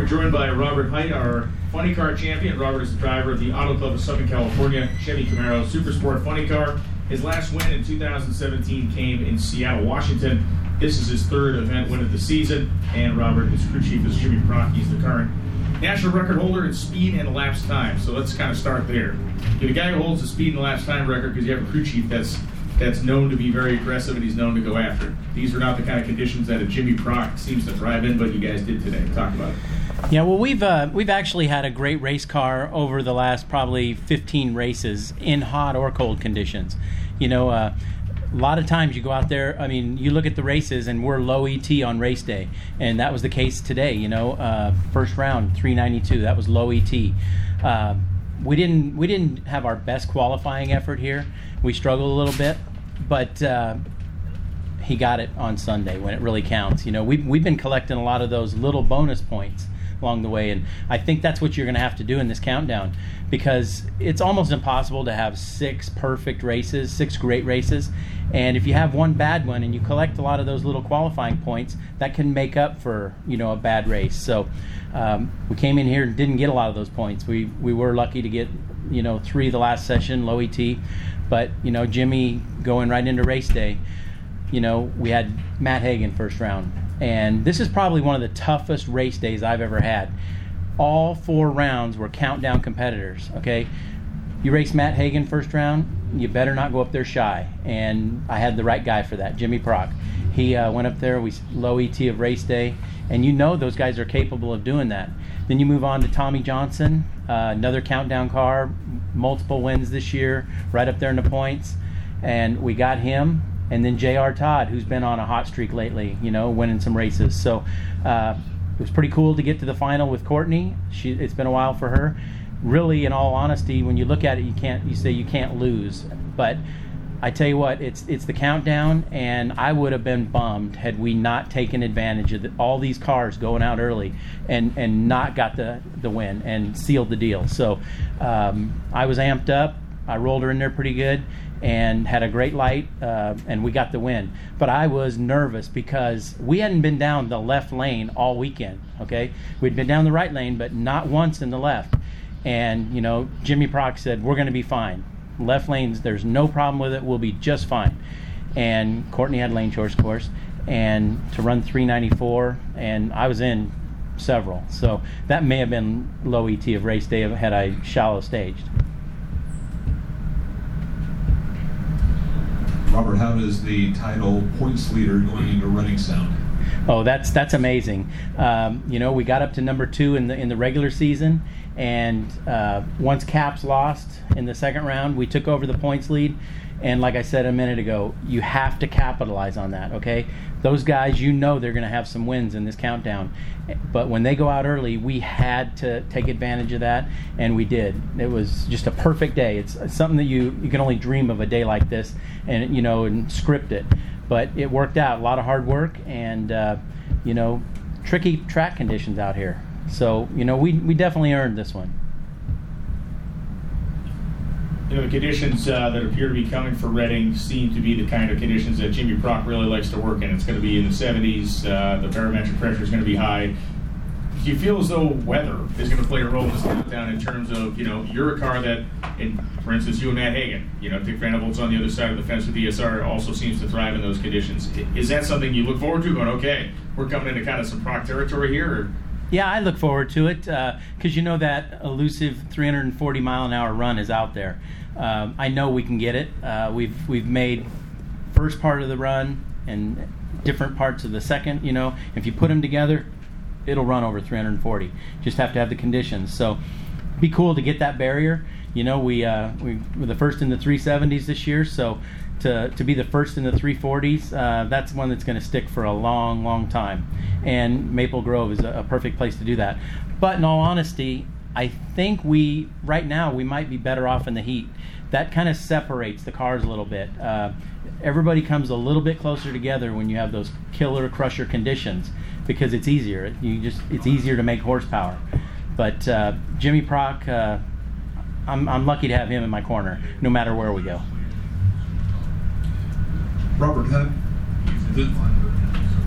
We're joined by Robert Hight, our funny car champion. Robert is the driver of the Auto Club of Southern California Chevy Camaro Super Sport funny car. His last win in 2017 came in Seattle, Washington. This is his third event win of the season, and Robert, his crew chief, is Jimmy Prock. He's the current national record holder in speed and elapsed time. So let's kind of start there. You're the guy who holds the speed and elapsed time record because you have a crew chief that's known to be very aggressive and he's known to go after it. These are not the kind of conditions that a Jimmy Prock seems to thrive in, but you guys did today. Talk about it. Yeah, well, we've actually had a great race car over the last probably 15 races in hot or cold conditions. You know, a lot of times you go out there, I mean, you look at the races and we're low ET on race day, and that was the case today. You know, first round 392, that was low ET. We didn't have our best qualifying effort here. We struggled a little bit, but he got it on Sunday when it really counts. You know, we've been collecting a lot of those little bonus points along the way, and I think that's what you're going to have to do in this countdown, because it's almost impossible to have 6 perfect races, 6 great races, and if you have one bad one and you collect a lot of those little qualifying points, that can make up for, you know, a bad race. So we came in here and didn't get a lot of those points. We were lucky to get, you know, 3 the last session, low ET, but, you know, Jimmy going right into race day, you know, we had Matt Hagan first round. And this is probably one of the toughest race days I've ever had. All 4 rounds were countdown competitors, okay? You race Matt Hagan first round, you better not go up there shy. And I had the right guy for that, Jimmy Prock. He went up there, we low ET of race day, and you know those guys are capable of doing that. Then you move on to Tommy Johnson, another countdown car, multiple wins this year, right up there in the points. And we got him. And then J.R. Todd, who's been on a hot streak lately, you know, winning some races. So it was pretty cool to get to the final with Courtney. It's been a while for her. Really, in all honesty, when you look at it, you say you can't lose. But I tell you what, it's the countdown, and I would have been bummed had we not taken advantage of all these cars going out early and not got the win and sealed the deal. So I was amped up. I rolled her in there pretty good and had a great light, and we got the win. But I was nervous because we hadn't been down the left lane all weekend, okay? We'd been down the right lane, but not once in the left. And, you know, Jimmy Prock said, we're going to be fine. Left lanes, there's no problem with it. We'll be just fine. And Courtney had lane choice, of course, and to run 394, and I was in several. So that may have been low ET of race day had I shallow staged. Robert, how does the title points leader going into running sound? Oh, that's amazing. You know, we got up to number 2 in the regular season, and once Caps lost in the second round, we took over the points lead. And like I said a minute ago, you have to capitalize on that, okay? Those guys, you know they're going to have some wins in this countdown. But when they go out early, we had to take advantage of that, and we did. It was just a perfect day. It's something that you can only dream of, a day like this, and, you know, and script it. But it worked out. A lot of hard work and, you know, tricky track conditions out here. So, you know, we definitely earned this one. You know, the conditions that appear to be coming for Reading seem to be the kind of conditions that Jimmy Prock really likes to work in. It's going to be in the 70s. The barometric pressure is going to be high. Do you feel as though weather is going to play a role in this countdown in terms of, you know, you're a car that, for instance, you and Matt Hagan, you know, Dick Vanderbilt's on the other side of the fence with ESR, also seems to thrive in those conditions. Is that something you look forward to, going, okay, we're coming into kind of some Prock territory here? Or? Yeah, I look forward to it because you know that elusive 340-mile-an-hour run is out there. I know we can get it. We've made first part of the run and different parts of the second. You know, if you put them together, it'll run over 340. Just have to have the conditions. So, be cool to get that barrier. You know, we were the first in the 370s this year, so to be the first in the 340s, that's one that's going to stick for a long, long time. And Maple Grove is a perfect place to do that. But in all honesty, I think right now we might be better off in the heat. That kind of separates the cars a little bit. Everybody comes a little bit closer together when you have those killer crusher conditions because it's easier. It's easier to make horsepower. But Jimmy Prock, I'm lucky to have him in my corner no matter where we go. Robert, the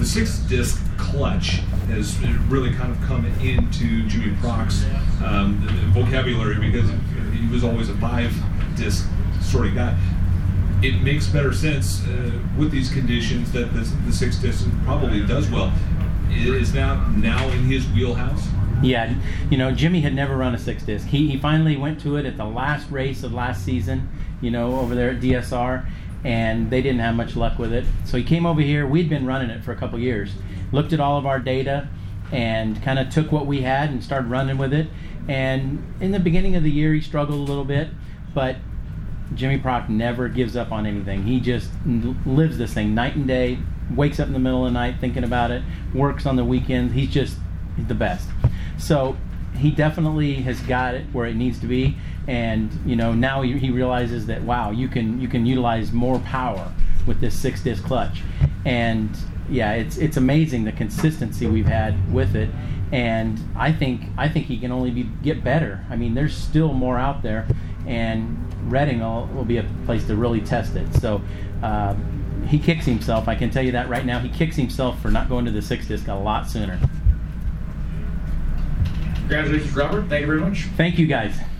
six-disc clutch has really kind of come into Jimmy Proc's vocabulary, because he was always a five-disc sort of guy. It makes better sense with these conditions that the six-disc probably does well. Is now in his wheelhouse? Yeah, Jimmy had never run a six-disc. He finally went to it at the last race of last season, over there at DSR, and they didn't have much luck with it. So he came over here. We'd been running it for a couple years, looked at all of our data, and kind of took what we had and started running with it. And in the beginning of the year, he struggled a little bit, but Jimmy Proc never gives up on anything. He just lives this thing night and day, wakes up in the middle of the night thinking about it, works on the weekends. He's the best. So he definitely has got it where it needs to be, and now he realizes that, wow, you can utilize more power with this six-disc clutch. And yeah, it's amazing the consistency we've had with it, and I think he can only get better. I mean, there's still more out there, and Reading will be a place to really test it. So he kicks himself. I can tell you that right now. He kicks himself for not going to the six-disc a lot sooner. Congratulations, Robert. Thank you very much. Thank you, guys.